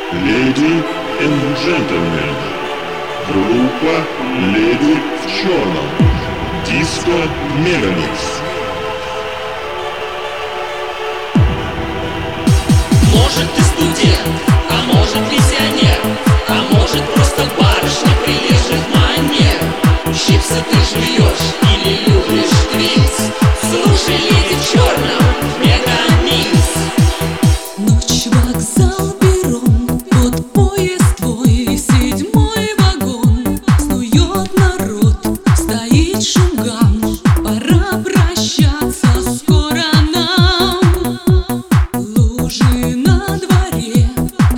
Lady and Gentlemen, группа Леди в черном, Диско Мегамикс. Может ты студент, а может пенсионер, а может просто барышня прилежных манер. Чипсы ты жуешь или любишь твикс? Слушай, Леди в черном, Мегамикс. Ночь, вокзал, перрон, под поезд твой, 7-й вагон. Снует народ, стоит шугам, пора прощаться, скоро нам. Лужи на дворе,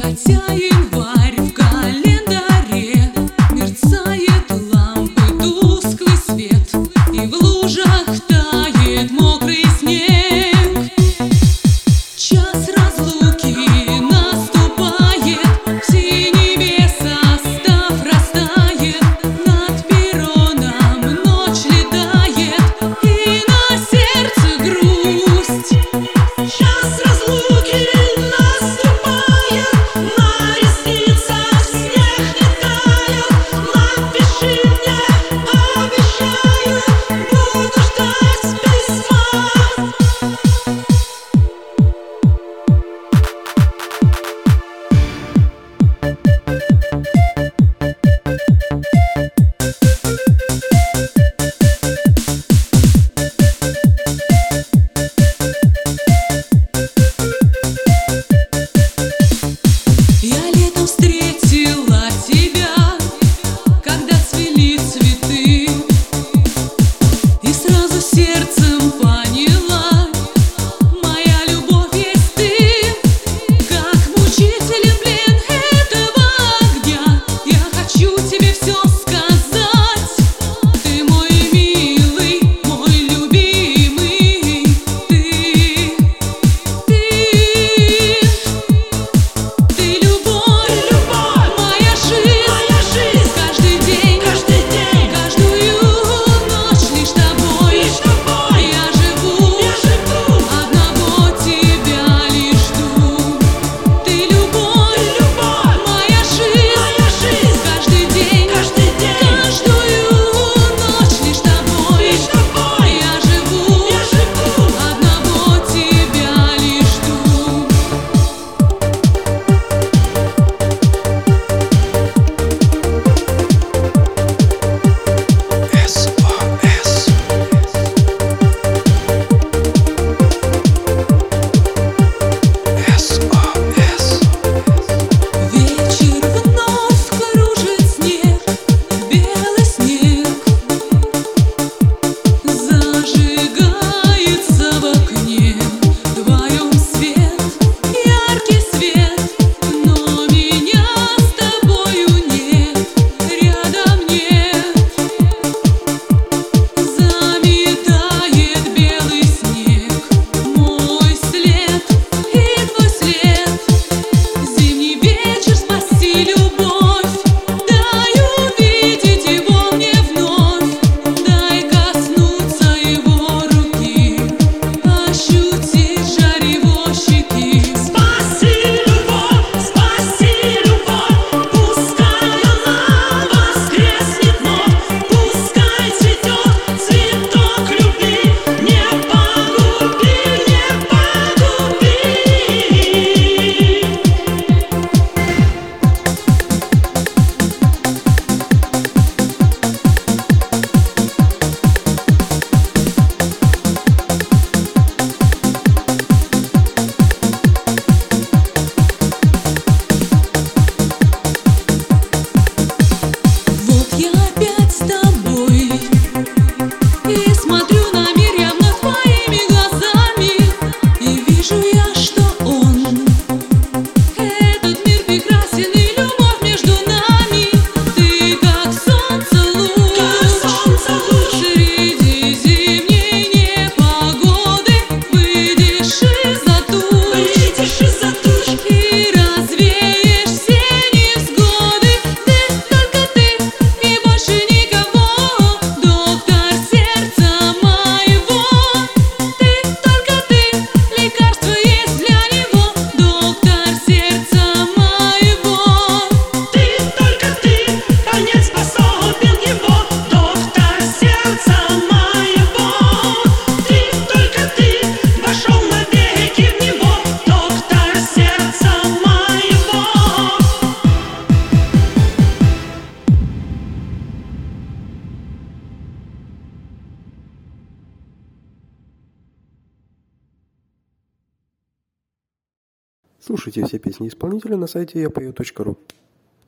Слушайте все песни исполнителя на сайте yapeo.ru.